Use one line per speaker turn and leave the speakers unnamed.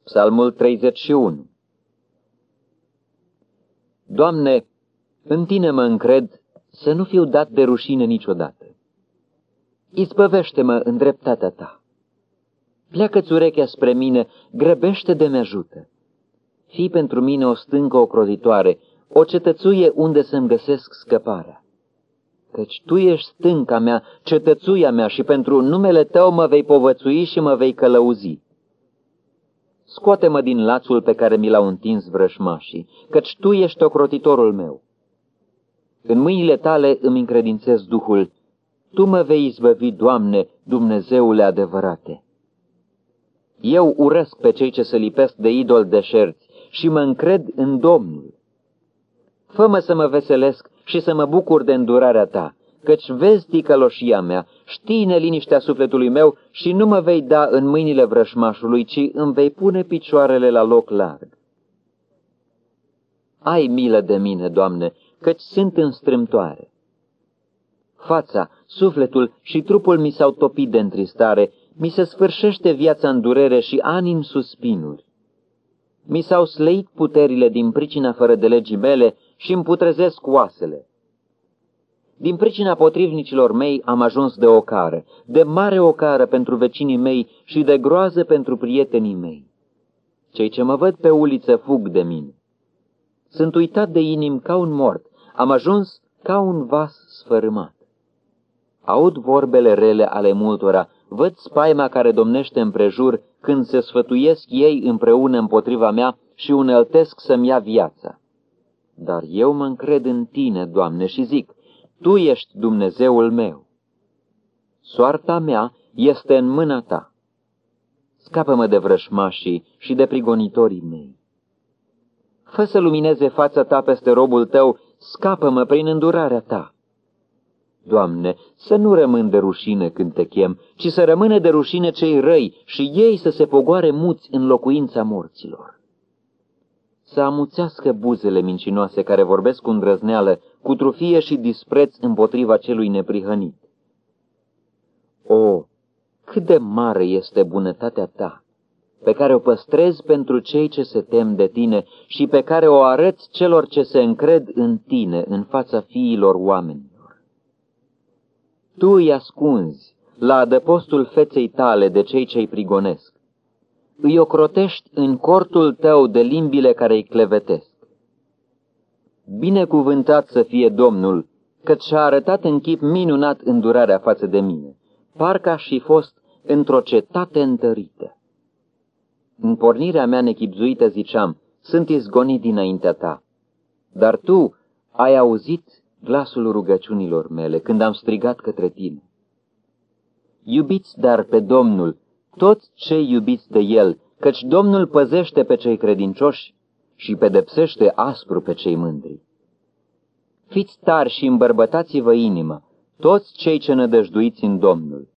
Psalmul 31. Doamne, în Tine mă încred, să nu fiu dat de rușine niciodată. Izbăvește-mă în dreptatea Ta. Pleacă-ți urechea spre mine, grăbește de-mi ajută. Fii pentru mine o stâncă ocrotitoare, o cetățuie unde să-mi găsesc scăparea. Căci Tu ești stânca mea, cetățuia mea și pentru numele Tău mă vei povățui și mă vei călăuzi. Scoate-mă din lațul pe care mi l-au întins vrășmașii, căci Tu ești ocrotitorul meu. În mâinile Tale îmi încredințez Duhul. Tu mă vei izbăvi, Doamne, Dumnezeule adevărate. Eu urăsc pe cei ce se lipesc de idoli deșerți și mă încred în Domnul. Fă-mă să mă veselesc și să mă bucur de îndurarea Ta, căci vezi ticăloșia mea, știi neliniștea sufletului meu și nu mă vei da în mâinile vrășmașului, ci îmi vei pune picioarele la loc larg. Ai milă de mine, Doamne, căci sunt în strâmtoare. Fața, sufletul și trupul mi s-au topit de întristare, mi se sfârșește viața în durere și ani în suspinuri. Mi s-au slăit puterile din pricina fără de legii mele și îmi putrezesc oasele. Din pricina potrivnicilor mei am ajuns de ocară, de mare ocară pentru vecinii mei și de groază pentru prietenii mei. Cei ce mă văd pe uliță fug de mine. Sunt uitat de inim ca un mort, am ajuns ca un vas sfărâmat. Aud vorbele rele ale multora, văd spaima care domnește împrejur când se sfătuiesc ei împreună împotriva mea și uneltesc să-mi ia viața. Dar eu mă încred în Tine, Doamne, și zic, Tu ești Dumnezeul meu. Soarta mea este în mâna Ta. Scapă-mă de vrășmașii și de prigonitorii mei. Fă să lumineze fața Ta peste robul Tău, scapă-mă prin îndurarea Ta. Doamne, să nu rămân de rușine când Te chem, ci să rămână de rușine cei răi și ei să se pogoare muți în locuința morților. Să amuțească buzele mincinoase care vorbesc cu îndrăzneală, cu trufie și dispreț împotriva celui neprihănit. O, cât de mare este bunătatea Ta, pe care o păstrezi pentru cei ce se tem de Tine și pe care o arăți celor ce se încred în Tine în fața fiilor oamenilor. Tu îi ascunzi la adăpostul feței Tale de cei ce-i prigonesc. Îi ocrotești în cortul Tău de limbile care îi clevetesc. Binecuvântat să fie Domnul, căci și-a arătat în chip minunat îndurarea față de mine, parcă aș fi fost într-o cetate întărită. În pornirea mea nechibzuită ziceam, sunt izgonit dinaintea Ta, dar Tu ai auzit glasul rugăciunilor mele când am strigat către Tine. Iubiți dar pe Domnul, toți cei iubiți de El, căci Domnul păzește pe cei credincioși și pedepsește aspru pe cei mândri. Fiți tari și îmbărbătați-vă inima, toți cei ce nădăjduiți în Domnul.